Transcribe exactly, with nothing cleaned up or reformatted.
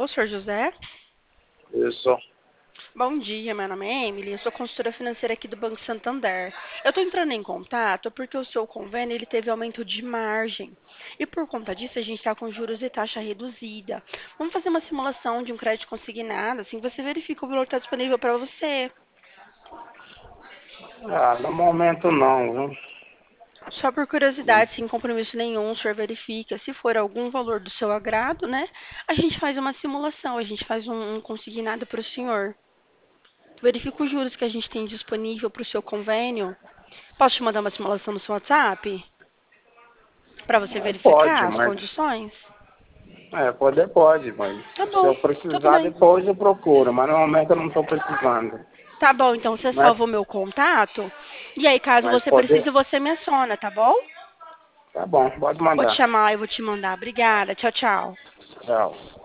o senhor José? Isso. Bom dia, meu nome é Emily, eu sou consultora financeira aqui do Banco Santander. Eu estou entrando em contato porque o seu convênio ele teve aumento de margem. E por conta disso, a gente está com juros e taxa reduzida. Vamos fazer uma simulação de um crédito consignado, assim você verifica o valor que está disponível para você. Ah, no momento não, viu? Só por Não. curiosidade, sem compromisso nenhum, o senhor verifica. Se for algum valor do seu agrado, né? A gente faz uma simulação, a gente faz um, um consignado para o senhor. Verifica os juros que a gente tem disponível para o seu convênio. Posso te mandar uma simulação no seu WhatsApp? Para você É, pode, verificar as mas. condições? É, poder pode, mas Tá se bom, eu tudo precisar bem. depois eu procuro, mas no momento eu não estou precisando. Tá bom, então você Mas, salva o meu contato. E aí, caso mas você poder. precise, você me aciona, tá bom? Tá bom, pode Vou te mandar. chamar e vou te mandar. Obrigada. Tchau, tchau. Tchau.